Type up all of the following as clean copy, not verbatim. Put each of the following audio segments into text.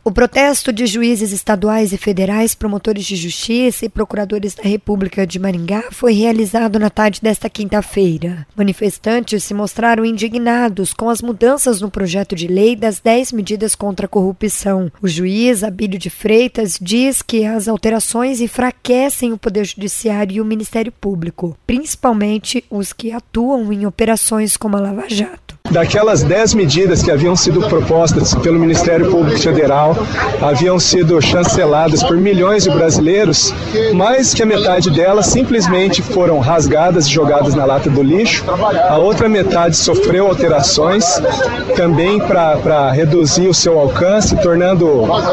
O protesto de juízes estaduais e federais, promotores de justiça e procuradores da República de Maringá foi realizado na tarde desta quinta-feira. Manifestantes se mostraram indignados com as mudanças no projeto de lei das 10 medidas contra a corrupção. O juiz Abílio de Freitas diz que as alterações enfraquecem o Poder Judiciário e o Ministério Público, principalmente os que atuam em operações como a Lava Jato. Daquelas 10 medidas que haviam sido propostas pelo Ministério Público Federal, haviam sido chanceladas por milhões de brasileiros, mais que a metade delas simplesmente foram rasgadas e jogadas na lata do lixo. A outra metade sofreu alterações, também para reduzir o seu alcance, tornando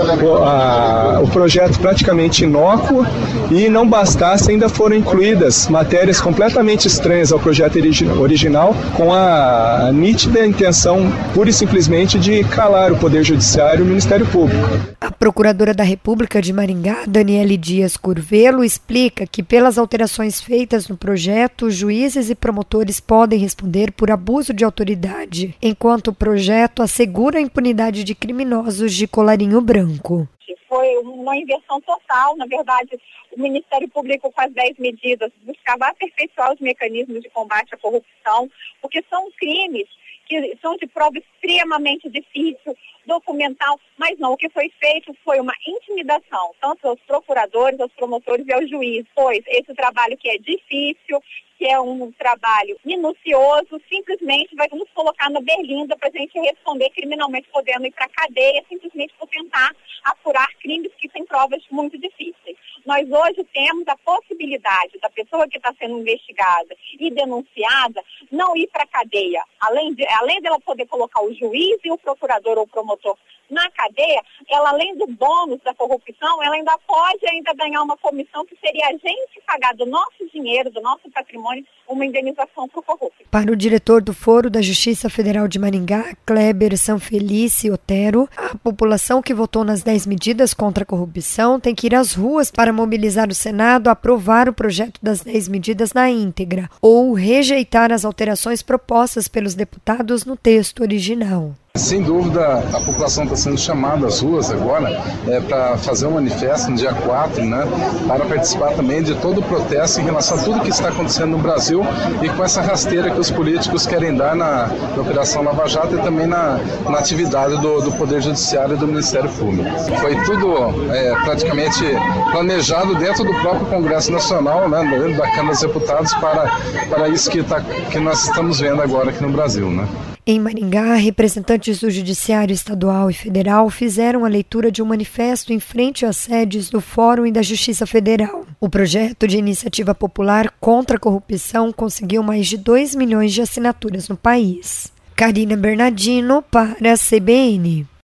o projeto praticamente inócuo, e não bastasse, ainda foram incluídas matérias completamente estranhas ao projeto original, com a nítida intenção pura e simplesmente de calar o Poder Judiciário e o Ministério Público. A Procuradora da República de Maringá, Daniele Dias Curvelo, explica que pelas alterações feitas no projeto, juízes e promotores podem responder por abuso de autoridade, enquanto o projeto assegura a impunidade de criminosos de colarinho branco. Foi uma inversão total. Na verdade, o Ministério Público, com as 10 medidas, buscava aperfeiçoar os mecanismos de combate à corrupção, porque são crimes que são de prova extremamente difícil, documental, mas não, o que foi feito foi uma intimidação, tanto aos procuradores, aos promotores e aos juízes, pois esse trabalho que é difícil, que é um trabalho minucioso, simplesmente vai nos colocar na berlinda para a gente responder criminalmente, podendo ir para a cadeia, simplesmente por tentar apurar crimes que têm provas muito difíceis. Nós hoje temos a possibilidade da pessoa que está sendo investigada e denunciada não ir para a cadeia. Além dela poder colocar o juiz e o procurador ou promotor na cadeia, ela, além do bônus da corrupção, ela ainda pode ganhar uma comissão que seria a gente pagar do nosso dinheiro, do nosso patrimônio, uma indenização para o corrupto. Para o diretor do Foro da Justiça Federal de Maringá, Kleber Sanfelice Otero, a população que votou nas 10 medidas contra a corrupção tem que ir às ruas para mobilizar o Senado a aprovar o projeto das 10 medidas na íntegra ou rejeitar as alterações propostas pelos deputados no texto original. Sem dúvida, a população está sendo chamada às ruas agora para fazer um manifesto no dia 4, para participar também de todo o protesto em relação a tudo que está acontecendo no Brasil e com essa rasteira que os políticos querem dar na Operação Lava Jato e também na atividade do Poder Judiciário e do Ministério Público. Foi tudo praticamente planejado dentro do próprio Congresso Nacional, dentro da Câmara dos Deputados, para isso que nós estamos vendo agora aqui no Brasil. Em Maringá, representantes do Judiciário Estadual e Federal fizeram a leitura de um manifesto em frente às sedes do Fórum e da Justiça Federal. O projeto de iniciativa popular contra a corrupção conseguiu mais de 2 milhões de assinaturas no país. Karina Bernardino para a CBN.